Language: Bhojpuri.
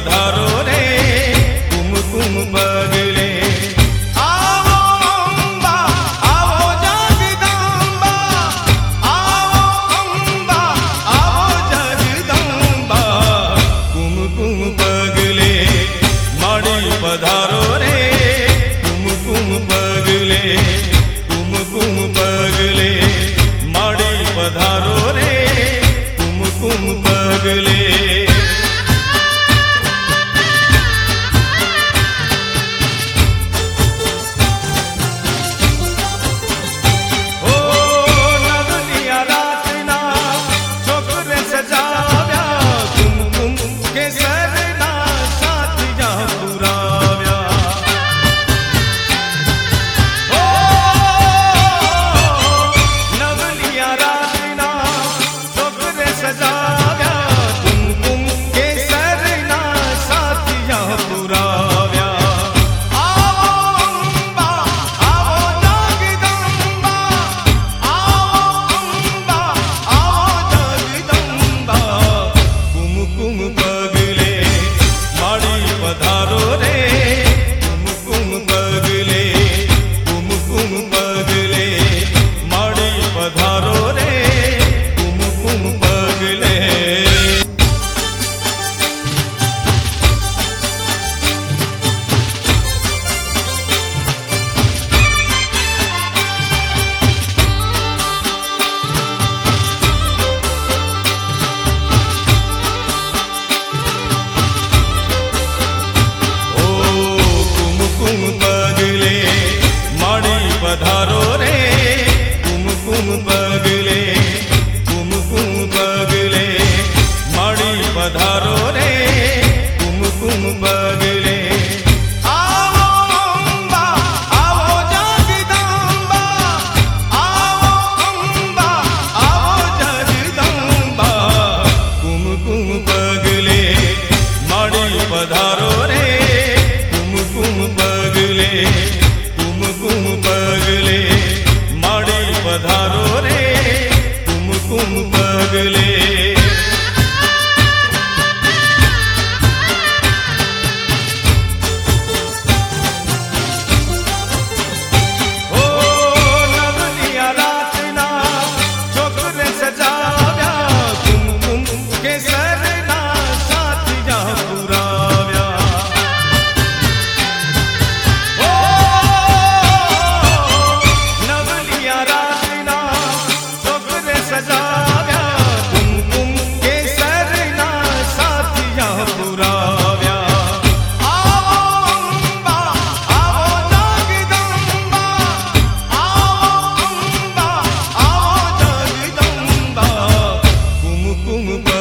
पधारो रे कुमकुम पगले आओ अम्बा आओ जगदम्बा आओ अम्बा आओ जगदम्बा कुमकुम पगले माड़ी पधारो रे कुमकुम पगले माड़ी पधारो रे कुमकुम पगले पधारो रे कुमकुम पगले माड़ी पधारो रे कुमकुम पगले आओ अम्बा आओ जगदम्बा आओ अम्बा आओ जगदम्बा कुमकुम पगले माड़ी पधारो रे कुमकुम पगले माड़ी पधारो रे कुमकुम पगले कुमकुम